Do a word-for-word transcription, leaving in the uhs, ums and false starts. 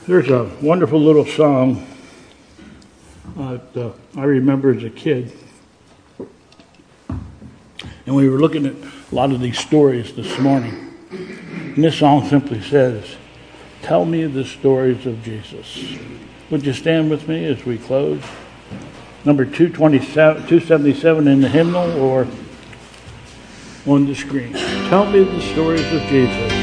There's a wonderful little song uh, that I remember as a kid. And we were looking at a lot of these stories this morning. And this song simply says, "Tell me the stories of Jesus." Would you stand with me as we close? Number two twenty-seven, two seventy-seven in the hymnal or on the screen. Tell me the stories of Jesus.